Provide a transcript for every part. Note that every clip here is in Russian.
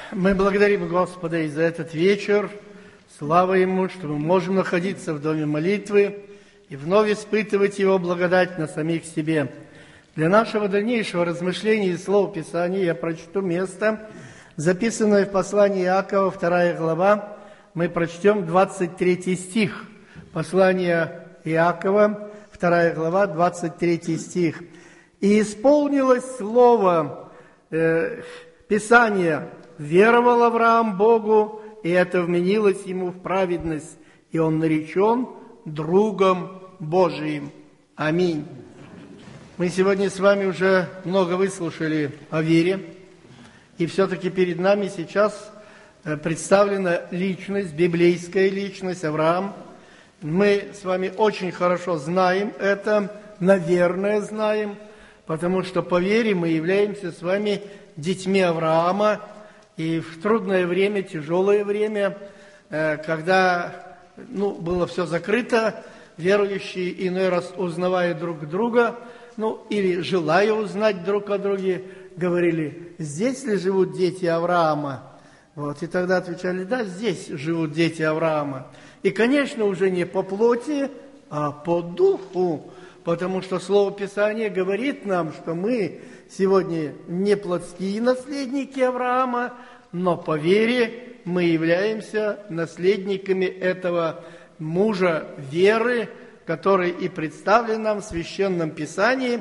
Мы благодарим Господа и за этот вечер. Слава Ему, что мы можем находиться в доме молитвы и вновь испытывать Его благодать на самих себе. Для нашего дальнейшего размышления и слов Писания я прочту место, записанное в послании Иакова, 2 глава. Мы прочтем 23 стих. Послание Иакова, 2 глава, 23 стих. «И исполнилось слово Писания: веровал Авраам Богу, и это вменилось ему в праведность, и он наречен другом Божиим». Аминь. Мы сегодня с вами уже много выслушали о вере, и все-таки перед нами сейчас представлена личность, библейская личность Авраам. Мы с вами очень хорошо знаем это, наверное, знаем, потому что по вере мы являемся с вами детьми Авраама. И в трудное время, тяжелое время, когда было все закрыто, верующие иной раз, узнавая друг друга, или желая узнать друг о друге, говорили: здесь ли живут дети Авраама? И тогда отвечали: да, здесь живут дети Авраама. И, конечно, уже не по плоти, а по духу, потому что Слово Писания говорит нам, что мы сегодня не плотские наследники Авраама, но по вере мы являемся наследниками этого мужа веры, который и представлен нам в Священном Писании,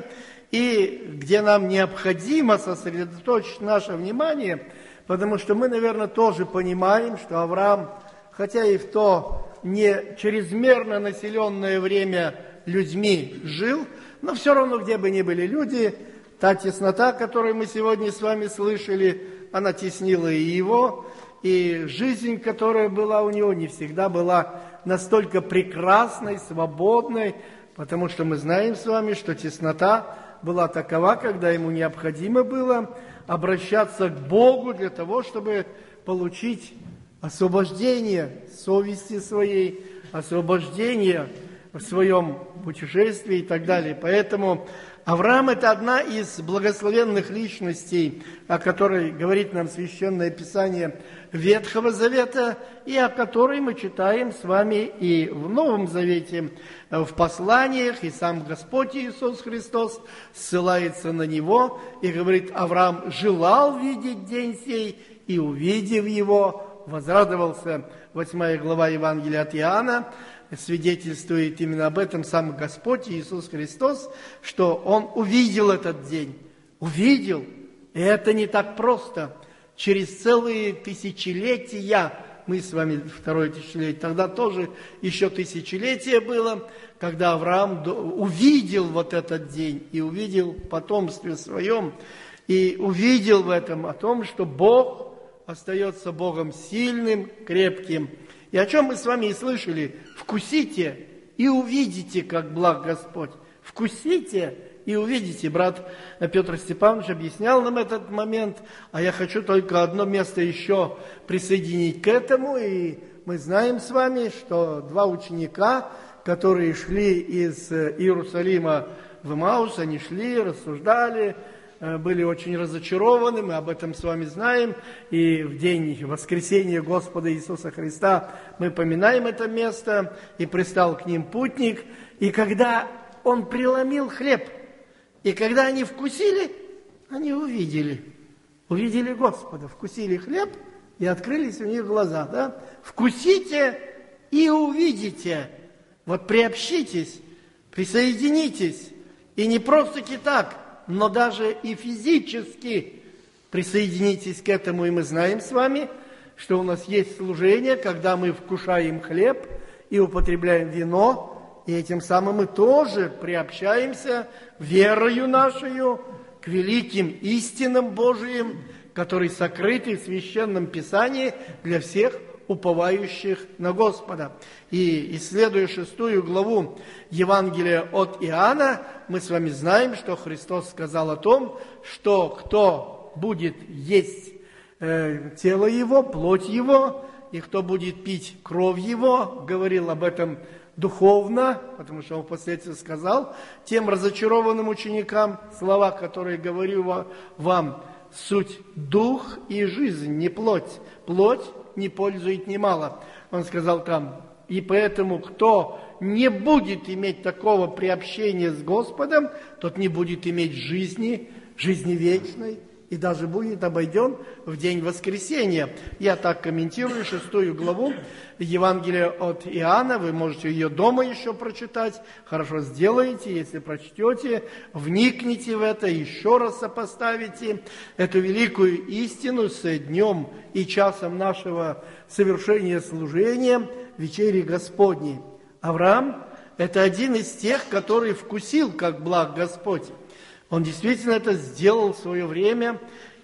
и где нам необходимо сосредоточить наше внимание, потому что мы, наверное, тоже понимаем, что Авраам, хотя и в то не чрезмерно населенное время людьми жил, но все равно, где бы ни были люди, та теснота, которую мы сегодня с вами слышали, она теснила и его, и жизнь, которая была у него, не всегда была настолько прекрасной, свободной, потому что мы знаем с вами, что теснота была такова, когда ему необходимо было обращаться к Богу для того, чтобы получить освобождение совести своей, освобождение в своем путешествии и так далее. Поэтому Авраам – это одна из благословенных личностей, о которой говорит нам Священное Писание Ветхого Завета, и о которой мы читаем с вами и в Новом Завете, в посланиях, и сам Господь Иисус Христос ссылается на него и говорит: Авраам желал видеть день сей, и, увидев его, возрадовался. 8 глава Евангелия от Иоанна свидетельствует именно об этом сам Господь Иисус Христос, что Он увидел этот день. Увидел. И это не так просто. Через целые тысячелетия, мы с вами второе тысячелетие, тогда тоже еще тысячелетие было, когда Авраам увидел вот этот день и увидел в потомстве своем, и увидел в этом о том, что Бог остается Богом сильным, крепким. И о чем мы с вами и слышали: вкусите и увидите, как благ Господь. Вкусите и увидите. Брат Петр Степанович объяснял нам этот момент, а я хочу только одно место еще присоединить к этому. И мы знаем с вами, что два ученика, которые шли из Иерусалима в Эмаус, они шли, рассуждали, были очень разочарованы, мы об этом с вами знаем, и в день воскресения Господа Иисуса Христа мы поминаем это место, и пристал к ним путник, и когда он преломил хлеб, и когда они вкусили, они увидели Господа, вкусили хлеб, и открылись у них глаза, да? Вкусите и увидите, приобщитесь, присоединитесь, и не просто-таки так, но даже и физически присоединитесь к этому. И мы знаем с вами, что у нас есть служение, когда мы вкушаем хлеб и употребляем вино, и этим самым мы тоже приобщаемся верою нашей к великим истинам Божиим, которые сокрыты в Священном Писании для всех уповающих на Господа. И исследуя 6 главу Евангелия от Иоанна, мы с вами знаем, что Христос сказал о том, что кто будет есть тело Его, плоть Его, и кто будет пить кровь Его, говорил об этом духовно, потому что Он впоследствии сказал тем разочарованным ученикам слова, которые говорю вам, суть дух и жизнь, не плоть. Плоть не пользует немало. Он сказал там, и поэтому кто не будет иметь такого приобщения с Господом, тот не будет иметь жизни вечной, и даже будет обойден в день воскресения. Я так комментирую 6 главу Евангелия от Иоанна. Вы можете ее дома еще прочитать. Хорошо сделаете, если прочтете, вникните в это, еще раз сопоставите эту великую истину с днем и часом нашего совершения служения вечери Господней. Авраам – это один из тех, который вкусил, как благ Господь. Он действительно это сделал в свое время,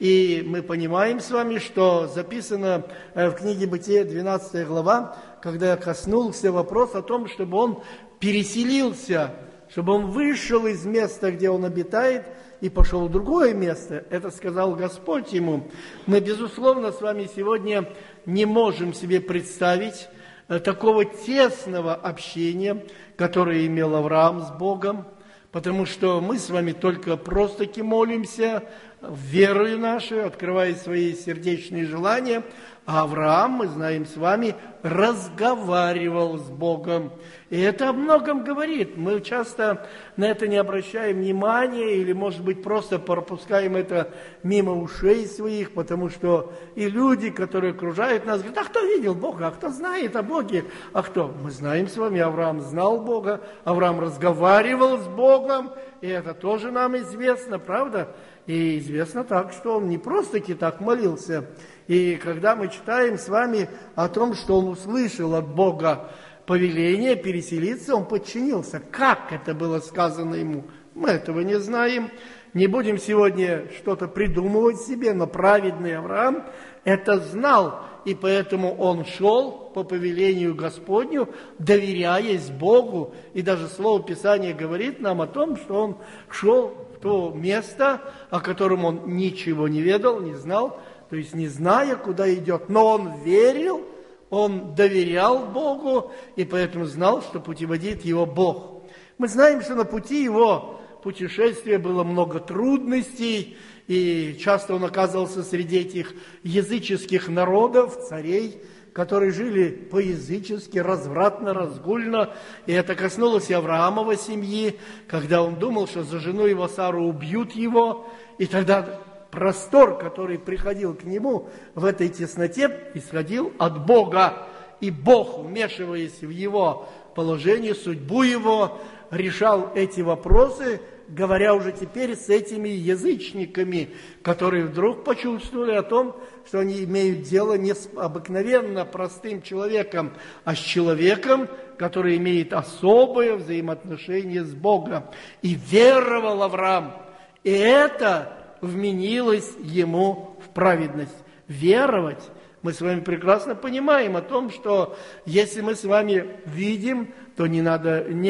и мы понимаем с вами, что записано в книге Бытия, 12 глава, когда коснулся вопрос о том, чтобы он переселился, чтобы он вышел из места, где он обитает, и пошел в другое место. Это сказал Господь ему. Мы, безусловно, с вами сегодня не можем себе представить такого тесного общения, которое имел Авраам с Богом, потому что мы с вами только просто-таки молимся, верою нашей, открывая свои сердечные желания, а Авраам, мы знаем с вами, разговаривал с Богом. И это о многом говорит. Мы часто на это не обращаем внимания или, может быть, просто пропускаем это мимо ушей своих, потому что и люди, которые окружают нас, говорят, а кто видел Бога, а кто знает о Боге, а кто? Мы знаем с вами, Авраам знал Бога, Авраам разговаривал с Богом, и это тоже нам известно, правда? И известно так, что он не просто-таки так молился. И когда мы читаем с вами о том, что он услышал от Бога повеление переселиться, он подчинился. Как это было сказано ему? Мы этого не знаем. Не будем сегодня что-то придумывать себе, но праведный Авраам это знал, и поэтому он шел по повелению Господню, доверяясь Богу. И даже Слово Писания говорит нам о том, что он шел в то место, о котором он ничего не ведал, не знал, то есть не зная, куда идет, но он верил, он доверял Богу, и поэтому знал, что путеводит его Бог. Мы знаем, что на пути его путешествия было много трудностей, и часто он оказывался среди этих языческих народов, царей, которые жили по-язычески, развратно, разгульно. И это коснулось и Авраамова семьи, когда он думал, что за жену его Сару убьют его, и тогда простор, который приходил к нему в этой тесноте, исходил от Бога. И Бог, вмешиваясь в его положение, судьбу его, решал эти вопросы, говоря уже теперь с этими язычниками, которые вдруг почувствовали о том, что они имеют дело не с обыкновенно простым человеком, а с человеком, который имеет особое взаимоотношение с Богом. И веровал Авраам, и это вменилось ему в праведность. Веровать. Мы с вами прекрасно понимаем о том, что если мы с вами видим, то нет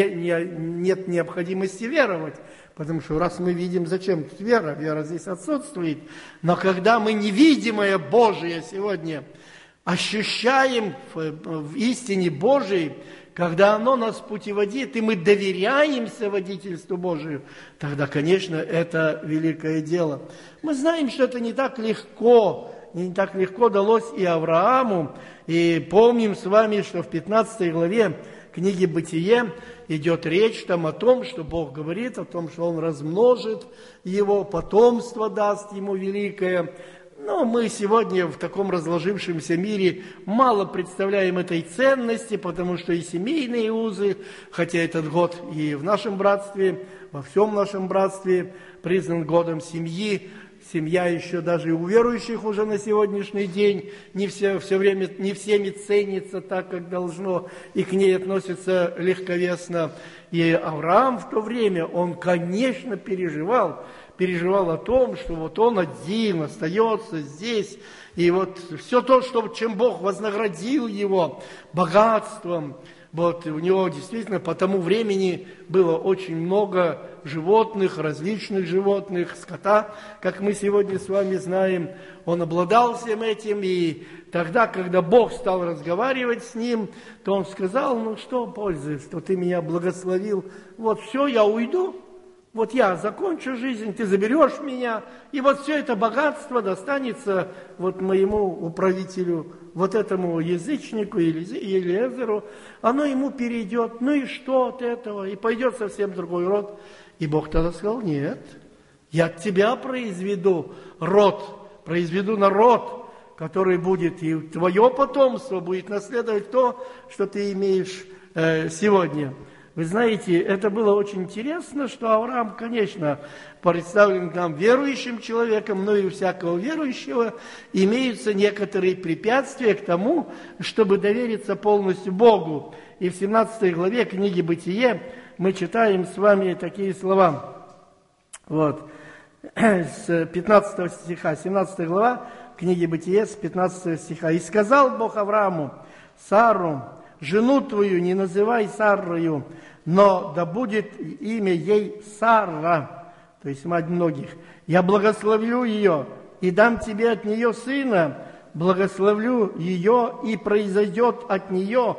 необходимости веровать. Потому что раз мы видим, зачем тут вера? Вера здесь отсутствует. Но когда мы невидимое Божие сегодня ощущаем в истине Божией, когда оно нас путеводит, и мы доверяемся водительству Божию, тогда, конечно, это великое дело. Мы знаем, что это не так легко далось и Аврааму. И помним с вами, что в 15 главе книги «Бытие» идет речь там о том, что Бог говорит, о том, что Он размножит его, потомство даст ему великое. Но мы сегодня в таком разложившемся мире мало представляем этой ценности, потому что и семейные узы, хотя этот год и в нашем братстве, во всем нашем братстве признан годом семьи, семья еще даже и у верующих уже на сегодняшний день не всеми ценится так, как должно, и к ней относятся легковесно. И Авраам в то время, он, конечно, переживал о том, что вот он один остается здесь, и вот все то, чем Бог вознаградил его богатством, вот у него действительно по тому времени было очень много животных, различных животных, скота, как мы сегодня с вами знаем. Он обладал всем этим, и тогда, когда Бог стал разговаривать с ним, то он сказал, ну что пользы, что ты меня благословил, вот все, я уйду, Вот я закончу жизнь, ты заберешь меня, и вот все это богатство достанется вот моему управителю, вот этому язычнику Елиезеру, оно ему перейдет, ну и что от этого, и пойдет совсем другой род. И Бог тогда сказал, нет, я от тебя произведу род, произведу народ, который будет, и твое потомство будет наследовать то, что ты имеешь сегодня. Вы знаете, это было очень интересно, что Авраам, конечно, представлен нам верующим человеком, но и у всякого верующего имеются некоторые препятствия к тому, чтобы довериться полностью Богу. И в 17 главе книги «Бытие» мы читаем с вами такие слова. Вот, с 15 стиха, 17 глава книги «Бытие» с 15 стиха. «И сказал Бог Аврааму: Сару, жену твою не называй Саррою, но да будет имя ей Сара, то есть мать многих. Я благословлю ее и дам тебе от нее сына, благословлю ее, и произойдут от нее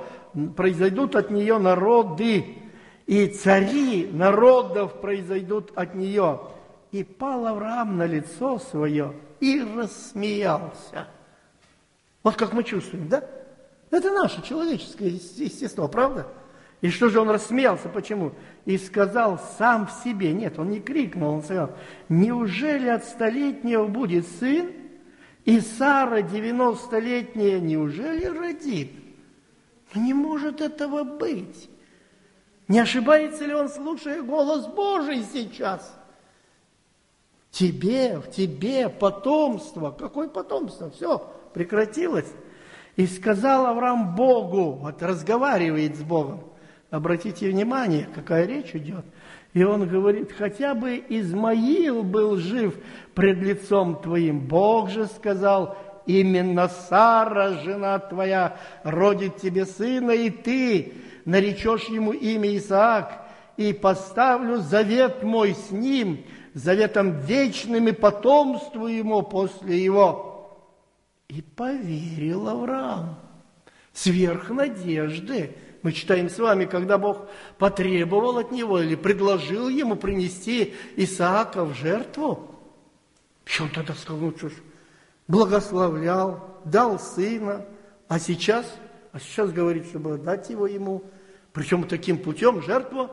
народы, и цари народов произойдут от нее. И пал Авраам на лицо свое и рассмеялся». Вот как мы чувствуем, да? Это наше человеческое естество, правда? И что же он рассмеялся? Почему? И сказал сам в себе. Нет, он не крикнул, он сказал: неужели от 100-летнего будет сын, и Сара 90-летняя неужели родит? Не может этого быть. Не ошибается ли он, слушая голос Божий сейчас? В тебе потомство. Какое потомство? Все, прекратилось. И сказал Авраам Богу, вот разговаривает с Богом. Обратите внимание, какая речь идет. И он говорит: хотя бы Измаил был жив пред лицом твоим. Бог же сказал: именно Сара, жена твоя, родит тебе сына, и ты наречешь ему имя Исаак, и поставлю завет мой с ним, заветом вечным, и потомству ему после его. И поверил Авраам сверх надежды. Мы читаем с вами, когда Бог потребовал от него или предложил ему принести Исаака в жертву. И он тогда сказал: ну что ж, благословлял, дал сына, а сейчас говорит, чтобы дать его ему, причем таким путем, жертву.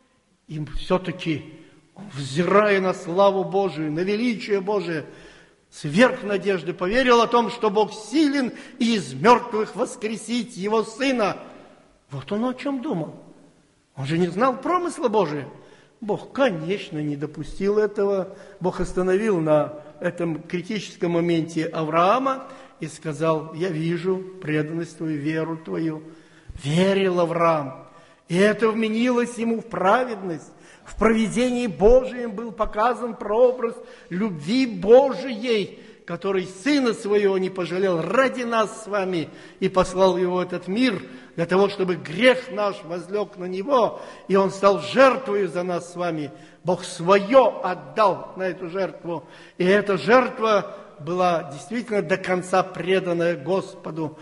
И все-таки, взирая на славу Божию, на величие Божие, сверх надежды поверил о том, что Бог силен и из мертвых воскресить его сына. Вот он о чем думал. Он же не знал промысла Божия. Бог, конечно, не допустил этого. Бог остановил на этом критическом моменте Авраама и сказал: я вижу преданность твою, веру твою. Верил Авраам. И это вменилось ему в праведность. В провидении Божием был показан прообраз любви Божией, который Сына Своего не пожалел ради нас с вами и послал Его в этот мир, для того, чтобы грех наш возлег на Него, и Он стал жертвою за нас с вами. Бог Свое отдал на эту жертву, и эта жертва была действительно до конца преданная Господу,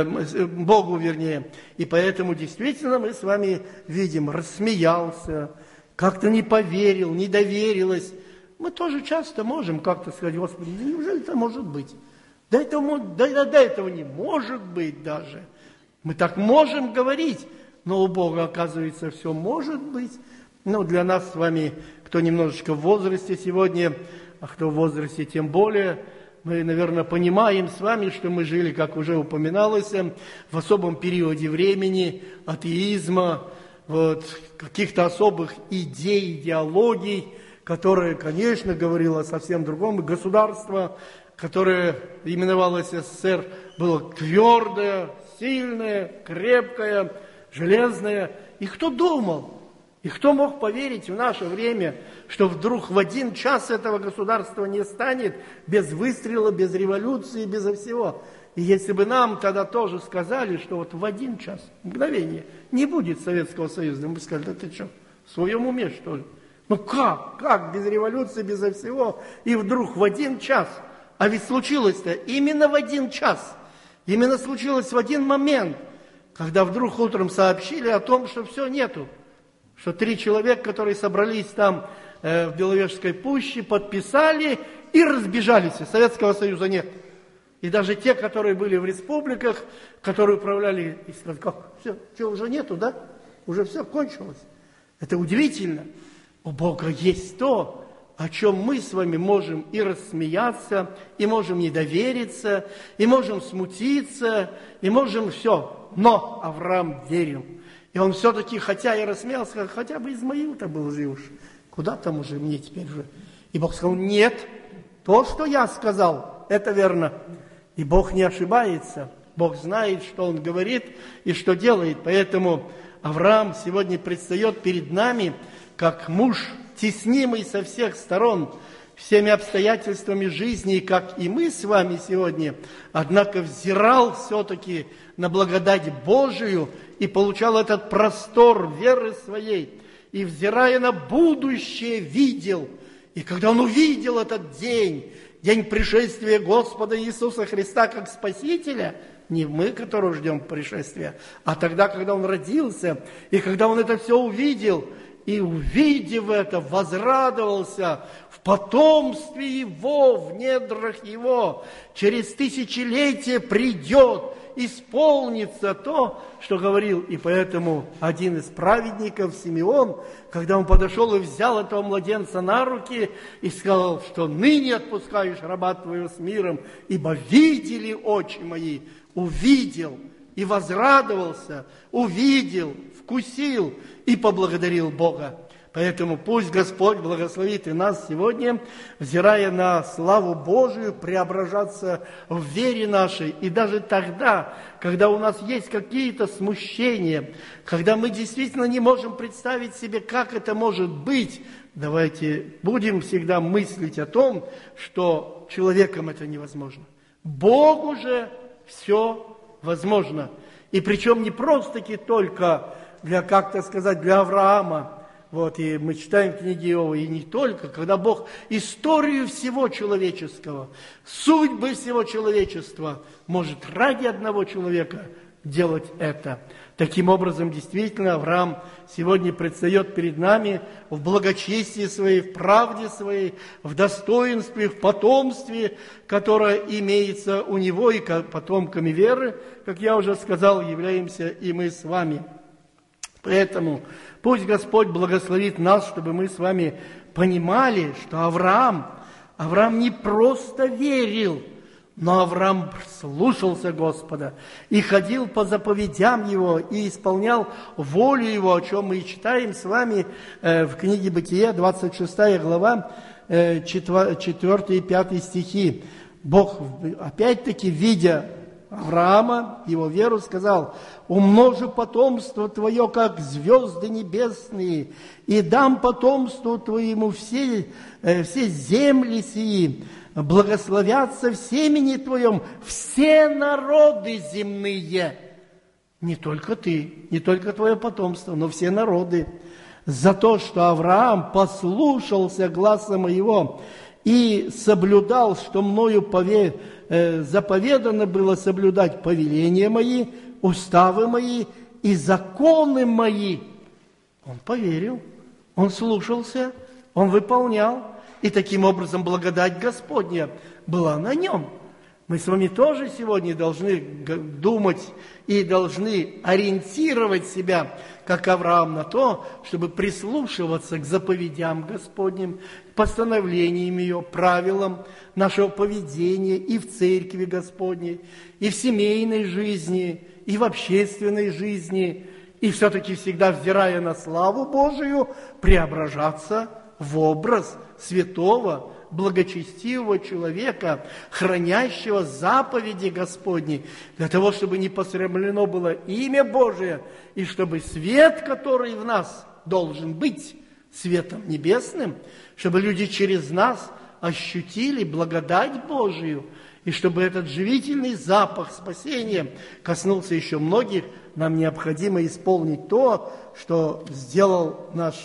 Богу вернее. И поэтому действительно мы с вами видим: рассмеялся, как-то не поверил, не доверилось. Мы тоже часто можем как-то сказать: Господи, да неужели это может быть? До этого не может быть даже. Мы так можем говорить, но у Бога, оказывается, все может быть. Но для нас с вами, кто немножечко в возрасте сегодня, а кто в возрасте тем более, мы, наверное, понимаем с вами, что мы жили, как уже упоминалось, в особом периоде времени атеизма, вот, каких-то особых идей, идеологий, которое, конечно, говорило о совсем другом. И государство, которое именовалось СССР, было твердое, сильное, крепкое, железное. И кто думал, и кто мог поверить в наше время, что вдруг в один час этого государства не станет, без выстрела, без революции, безо всего. И если бы нам тогда тоже сказали, что вот в один час, мгновение, не будет Советского Союза, мы бы сказали: да ты что, в своем уме, что ли? Ну как без революции, безо всего, и вдруг в один час? А ведь случилось-то именно в один час, именно случилось в один момент, когда вдруг утром сообщили о том, что все нету, что 3 человека, которые собрались там в Беловежской пуще, подписали и разбежались. Советского Союза нет. И даже те, которые были в республиках, которые управляли, и сказали, как, все, что, уже нету, да? Уже все кончилось. Это удивительно. У Бога есть то, о чем мы с вами можем и рассмеяться, и можем не довериться, и можем смутиться, и можем все. Но Авраам верил. И он все-таки, хотя и рассмеялся, хотя бы Измаил-то был жив уж. Куда там уже мне теперь же? И Бог сказал, нет, то, что я сказал, это верно. И Бог не ошибается. Бог знает, что Он говорит и что делает. Поэтому Авраам сегодня предстает перед нами, как муж, теснимый со всех сторон всеми обстоятельствами жизни, как и мы с вами сегодня, однако взирал все-таки на благодать Божию и получал этот простор веры своей, и, взирая на будущее, видел. И когда он увидел этот день пришествия Господа Иисуса Христа как Спасителя, не мы, которые ждем пришествия, а тогда, когда Он родился, и когда Он это все увидел, и, увидев это, возрадовался в потомстве Его, в недрах Его. Через тысячелетия придет, исполнится то, что говорил. И поэтому один из праведников, Симеон, когда он подошел и взял этого младенца на руки и сказал, что ныне отпускаешь раба твоего с миром, ибо видели очи мои, увидел и возрадовался, увидел, вкусил и поблагодарил Бога. Поэтому пусть Господь благословит и нас сегодня, взирая на славу Божию, преображаться в вере нашей. И даже тогда, когда у нас есть какие-то смущения, когда мы действительно не можем представить себе, как это может быть, давайте будем всегда мыслить о том, что человеком это невозможно. Богу же все возможно. И причем не просто-таки только для, как-то сказать, для Авраама. Вот, и мы читаем книги Иова, и не только, когда Бог историю всего человеческого, судьбы всего человечества может ради одного человека делать это. Таким образом, действительно, Авраам сегодня предстает перед нами в благочестии своей, в правде своей, в достоинстве, в потомстве, которое имеется у него, и потомками веры, как я уже сказал, являемся и мы с вами. Поэтому пусть Господь благословит нас, чтобы мы с вами понимали, что Авраам не просто верил, но Авраам слушался Господа и ходил по заповедям Его, и исполнял волю Его, о чем мы и читаем с вами в книге Бытия, 26 глава, 4 и 5 стихи. Бог, опять-таки, видя Авраама, его веру, сказал: «Умножу потомство твое, как звезды небесные, и дам потомству твоему все земли сии, благословятся в семени твоем все народы земные». Не только ты, не только твое потомство, но все народы. За то, что Авраам послушался гласа моего и соблюдал, что мною заповедано было соблюдать повеления мои, уставы мои и законы мои. Он поверил, он слушался, он выполнял, и таким образом благодать Господня была на нем. Мы с вами тоже сегодня должны думать и должны ориентировать себя, как Авраам, на то, чтобы прислушиваться к заповедям Господним, постановлениям Ее, правилам нашего поведения и в церкви Господней, и в семейной жизни, и в общественной жизни, и все-таки всегда, взирая на славу Божию, преображаться в образ святого, благочестивого человека, хранящего заповеди Господни, для того, чтобы не посрамлено было имя Божие, и чтобы свет, который в нас должен быть светом небесным, чтобы люди через нас ощутили благодать Божию, и чтобы этот живительный запах спасения коснулся еще многих, нам необходимо исполнить то, что сделал наш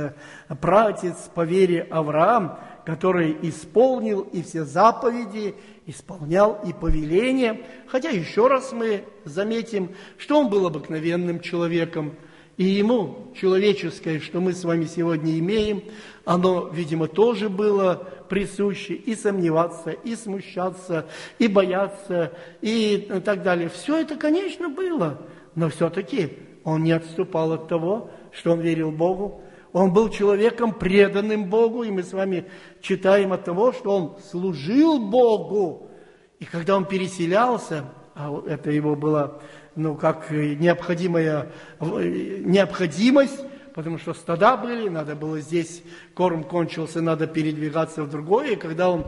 праотец по вере Авраам, который исполнил и все заповеди, исполнял и повеления. Хотя еще раз мы заметим, что он был обыкновенным человеком. И ему человеческое, что мы с вами сегодня имеем, оно, видимо, тоже было присуще и сомневаться, и смущаться, и бояться, и так далее. Все это, конечно, было, но все-таки он не отступал от того, что он верил Богу. Он был человеком, преданным Богу, и мы с вами читаем от того, что он служил Богу. И когда он переселялся, а это его была, как необходимость, потому что стада были, надо было здесь, корм кончился, надо передвигаться в другое. И когда он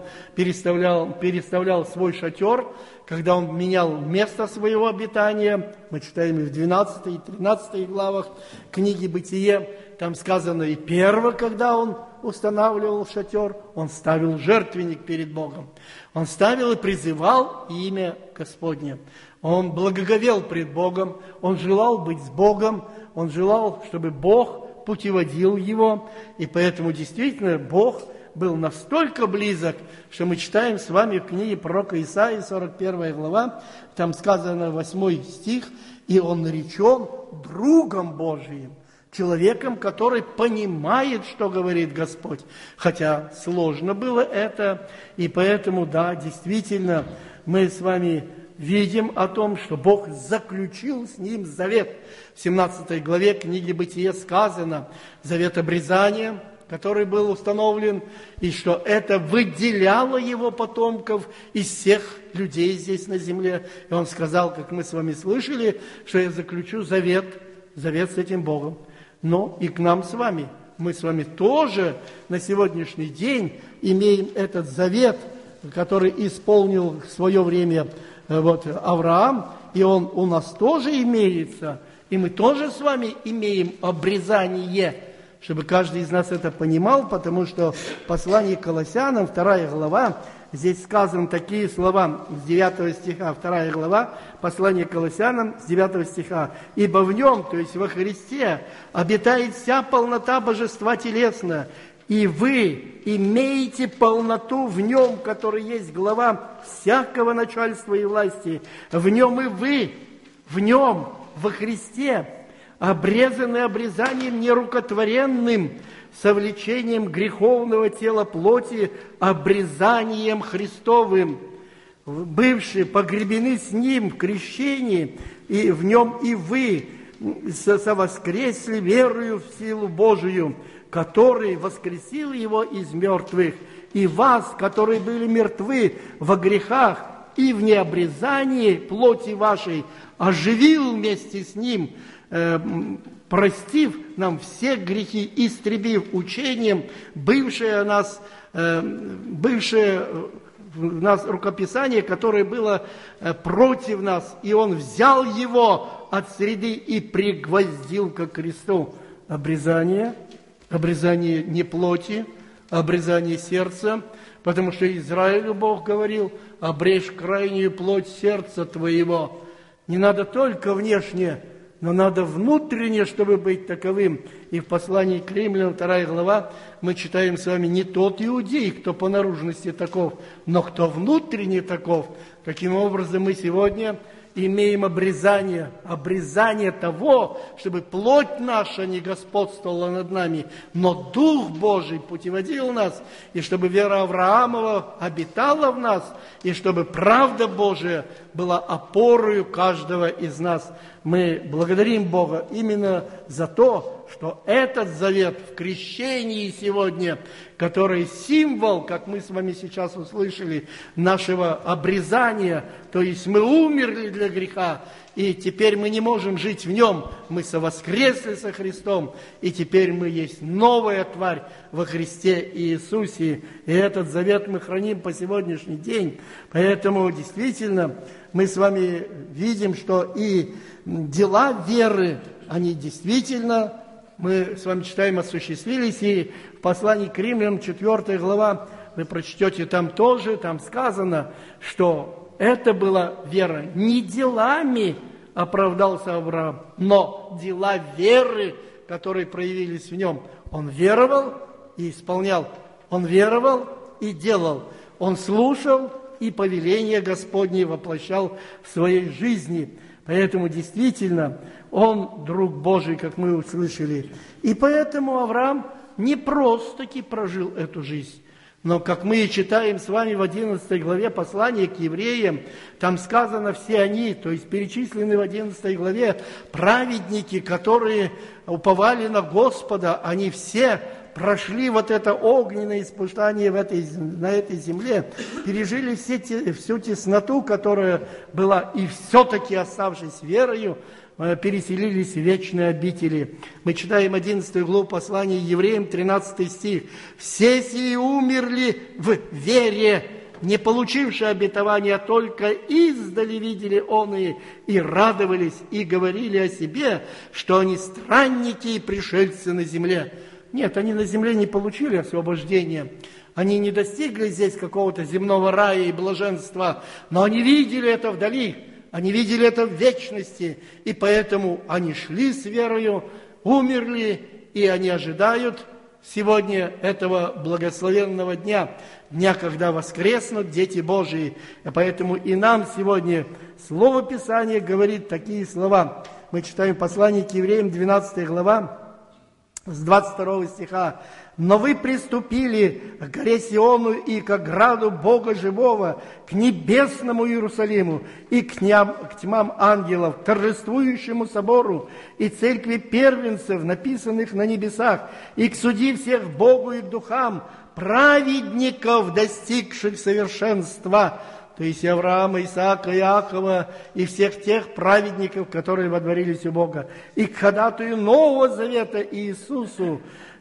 переставлял свой шатер, когда он менял место своего обитания, мы читаем и в 12 и 13 главах книги «Бытие», там сказано и первое, когда он устанавливал шатер, он ставил жертвенник перед Богом. Он ставил и призывал имя Господне. Он благоговел пред Богом, он желал быть с Богом, он желал, чтобы Бог путеводил его. И поэтому действительно Бог был настолько близок, что мы читаем с вами в книге пророка Исаии, 41 глава, там сказано 8 стих, «И он наречен другом Божиим». Человеком, который понимает, что говорит Господь. Хотя сложно было это, и поэтому, да, действительно, мы с вами видим о том, что Бог заключил с ним завет. В 17 главе книги «Бытие» сказано, завет обрезания, который был установлен, и что это выделяло его потомков из всех людей здесь на земле. И он сказал, как мы с вами слышали, что я заключу завет с этим Богом. Но и к нам с вами. Мы с вами тоже на сегодняшний день имеем этот завет, который исполнил в свое время Авраам, и он у нас тоже имеется, и мы тоже с вами имеем обрезание, чтобы каждый из нас это понимал, потому что в послании к Колоссянам, 2 глава, здесь сказаны такие слова с 9 стиха, 2 глава, послание к Колоссянам с 9 стиха. «Ибо в нем, то есть во Христе, обитает вся полнота божества телесная, и вы имеете полноту в нем, который есть глава всякого начальства и власти. В нем и вы, в нем, во Христе, обрезаны обрезанием нерукотворенным, совлечением греховного тела плоти, обрезанием Христовым, бывшие погребены с Ним в крещении, и в Нем и вы совоскресли верою в силу Божию, который воскресил Его из мертвых, и вас, которые были мертвы во грехах и в необрезании плоти вашей, оживил вместе с Ним, простив нам все грехи, истребив учением бывшее в нас рукописание, которое было против нас, и Он взял его от среды и пригвоздил ко кресту. Обрезание не плоти, обрезание сердца, потому что Израилю Бог говорил: обрежь крайнюю плоть сердца твоего. Не надо только внешне, но надо внутренне, чтобы быть таковым. И в послании к Римлянам, 2 глава, мы читаем с вами: не тот иудей, кто по наружности таков, но кто внутренне таков. Таким образом, мы сегодня имеем обрезание того, чтобы плоть наша не господствовала над нами, но Дух Божий путеводил нас, и чтобы вера Авраамова обитала в нас, и чтобы правда Божия была опорою каждого из нас. Мы благодарим Бога именно за то, что этот завет в крещении сегодня, который символ, как мы с вами сейчас услышали, нашего обрезания, то есть мы умерли для греха, и теперь мы не можем жить в нем, мы совоскресли со Христом, и теперь мы есть новая тварь во Христе Иисусе, и этот завет мы храним по сегодняшний день. Поэтому действительно мы с вами видим, что и дела веры, они действительно, мы с вами читаем, осуществились, и в послании к Римлянам, 4 глава, вы прочтете там тоже, там сказано, что это была вера. Не делами оправдался Авраам, но дела веры, которые проявились в нем. Он веровал и исполнял. Он веровал и делал. Он слушал и повеление Господне воплощал в своей жизни. Поэтому действительно он друг Божий, как мы услышали. И поэтому Авраам не просто-таки прожил эту жизнь. Но, как мы читаем с вами в 11 главе послания к евреям, там сказано все они, то есть перечислены в 11 главе праведники, которые уповали на Господа, они все прошли вот это огненное испытание на этой земле, пережили всю тесноту, которая была, и все-таки, оставшись верою, переселились в вечные обители. Мы читаем 11 главу послания евреям, 13 стих. «Все сии умерли в вере, не получившие обетования, только издали видели оные, и радовались, и говорили о себе, что они странники и пришельцы на земле». Нет, они на земле не получили освобождения. Они не достигли здесь какого-то земного рая и блаженства, но они видели это вдали. Они видели это в вечности, и поэтому они шли с верою, умерли, и они ожидают сегодня этого благословенного дня, когда воскреснут дети Божии. И поэтому и нам сегодня Слово Писания говорит такие слова. Мы читаем послание к евреям, 12 глава, с 22 стиха. «Но вы приступили к горе Сиону и к ограду Бога живого, к небесному Иерусалиму и к тьмам ангелов, к торжествующему собору и церкви первенцев, написанных на небесах, и к суде всех Богу и к духам, праведников, достигших совершенства». То есть и Авраама, Исаака, Иакова, и всех тех праведников, которые водворились у Бога. И к ходатаю Нового Завета Иисусу,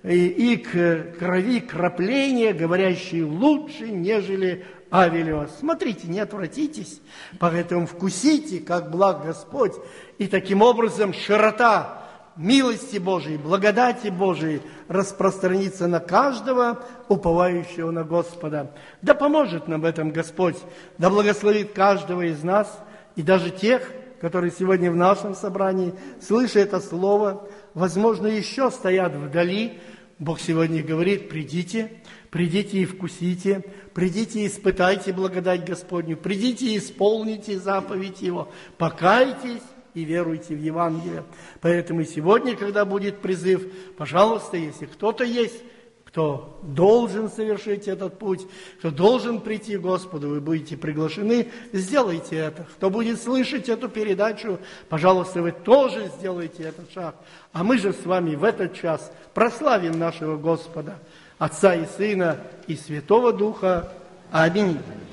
и к крови крапления, говорящей лучше, нежели Авелева. Смотрите, не отвратитесь, поэтому вкусите, как благ Господь. И таким образом широта милости Божией, благодати Божией распространится на каждого, уповающего на Господа. Да поможет нам в этом Господь, да благословит каждого из нас, и даже тех, которые сегодня в нашем собрании, слыша это слово, возможно, еще стоят вдали. Бог сегодня говорит: придите, придите и вкусите, придите и испытайте благодать Господню, придите и исполните заповедь Его, покайтесь и веруйте в Евангелие. Поэтому сегодня, когда будет призыв, пожалуйста, если кто-то есть, кто должен совершить этот путь, кто должен прийти к Господу, вы будете приглашены, сделайте это. Кто будет слышать эту передачу, пожалуйста, вы тоже сделайте этот шаг. А мы же с вами в этот час прославим нашего Господа, Отца и Сына и Святого Духа. Аминь.